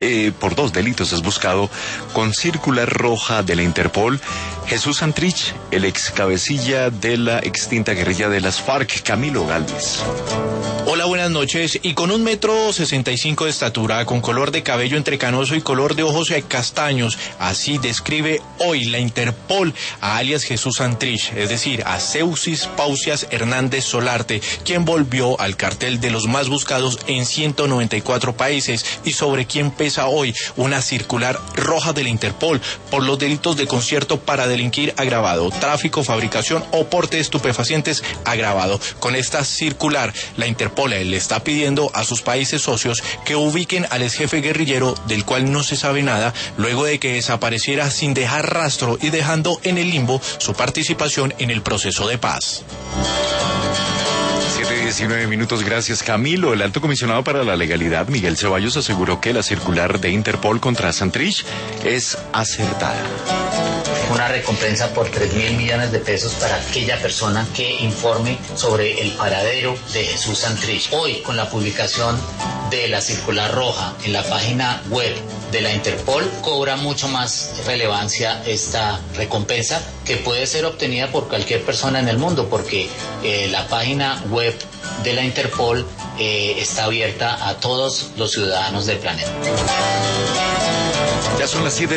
por 2 delitos es buscado con circular roja de la Interpol Jesús Santrich, el ex cabecilla de la extinta guerrilla de las FARC, Camilo Galvis. Hola, buenas noches. Y con 1,65 m de estatura, con color de cabello entrecanoso y color de ojos castaños, así describe hoy la Interpol a alias Jesús Santrich, es decir, a Seusis Pausias Hernández Solarte, quien volvió al cartel de los más buscados en 194 países y sobre quien pesa hoy una circular roja de la Interpol por los delitos de concierto para delinquir agravado, tráfico, fabricación o porte de estupefacientes agravado. Con esta circular, la Interpol le está pidiendo a sus países socios que ubiquen al ex jefe guerrillero del cual no se sabe nada luego de que desapareciera sin dejar rastro y dejando en el limbo su participación en el proceso de paz. 7:19 minutos, gracias Camilo. El alto comisionado para la legalidad, Miguel Ceballos, aseguró que la circular de Interpol contra Santrich es acertada. Una recompensa por 3.000 millones de pesos para aquella persona que informe sobre el paradero de Jesús Santrich. Hoy, con la publicación de la circular roja en la página web de la Interpol, cobra mucho más relevancia esta recompensa que puede ser obtenida por cualquier persona en el mundo, porque la página web de la Interpol está abierta a todos los ciudadanos del planeta. Ya son las 7.